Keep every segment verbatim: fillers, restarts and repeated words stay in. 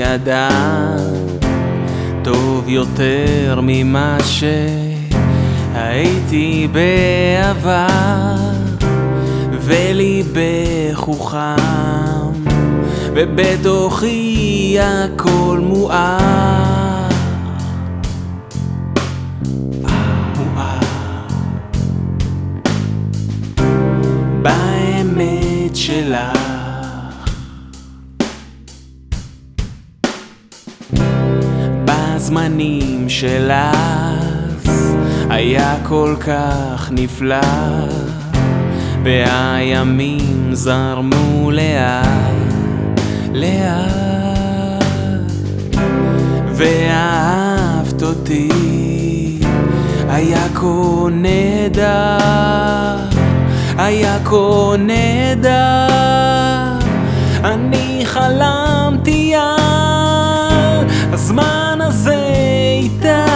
ידעת טוב יותר ממה שהייתי בעבר, וליבך הוא חם ובתוכי הכל מואר. באמת שלך בזמנים של אז היה כל כך נפלא, והימים זרמו לאט לאט, ואהבת אותי היה כה נהדר, היה כה נהדר. אני חלמתי על הזמן הזה איתך,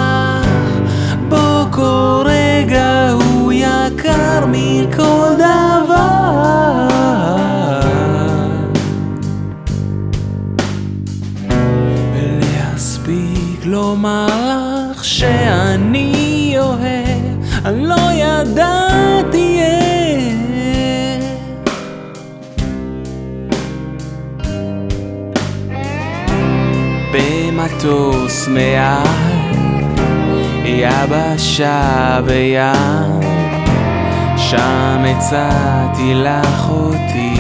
בו כל רגע הוא יקר מכל דבר, ולהספיק לומר לך שאני אוהב, אני לא ידעתי במטוס מעל יבשה וים, שם הצעתי לך אותי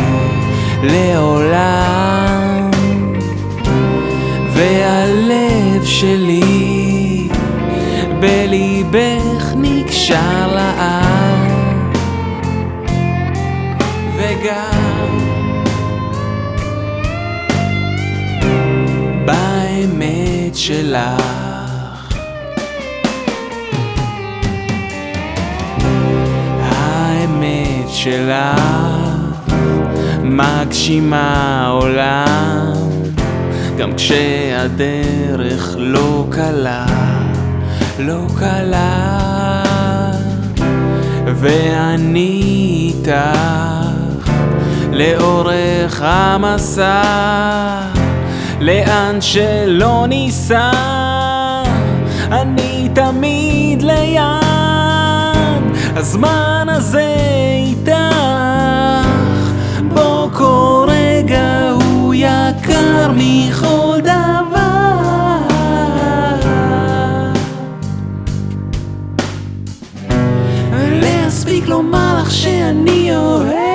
לעולם, והלב שלי בליבך נקשר לעד, וגם באמת שלך האמת שלך מגשימה עולם, גם כשהדרך לא קלה, לא קלה. ואני איתך לאורך המסע, לאן שלא ניסע אני תמיד ליד, הזמן הזה איתך, בו כל רגע הוא יקר מכל דבר, להספיק לומר לך שאני אוהב